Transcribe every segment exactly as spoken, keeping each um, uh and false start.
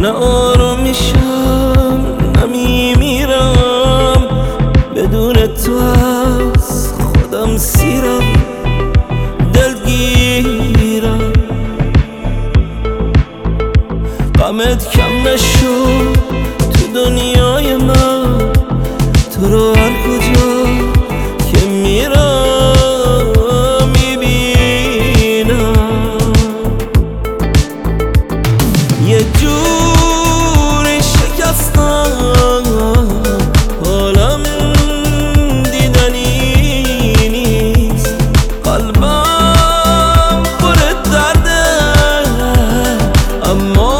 نه آرومیشم نه میمیرم، بدون تو از خودم سیرم، دلگیرم. غمت کم نشد تو دنیای من، تو رو هر کجا که میرم میبینم. یه جوری شکستم حالم دیدنی نیست، قلبم پر درده اما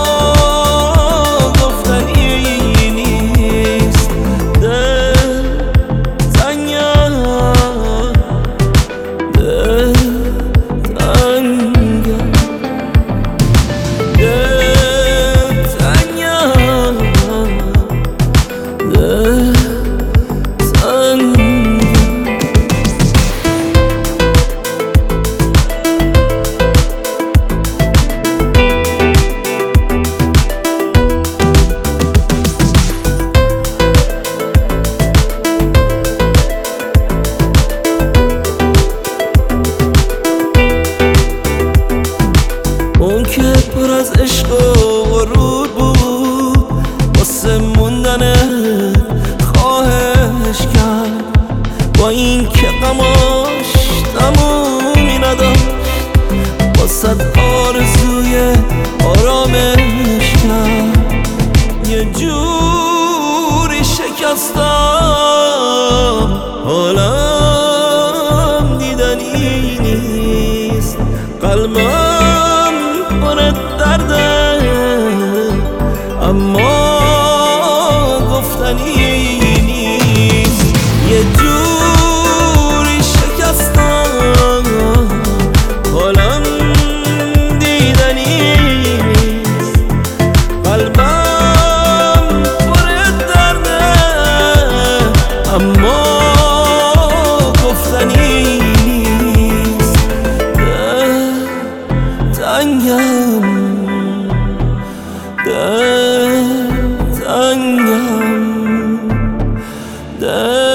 اون که پر از عشق و غرور بود، واسه موندنت خواهش کرد، با این که غماش تمومی نداشت، واسه آرزوی آرامش کرد. یه جوری شکستم حالم دیدنی نیست، قلبم پر درده اما گفتنی نیست. یه جوری شکستم حالم دیدنی نیست، قلبم پر درده اما گفتنی نیست. تنگم تنگم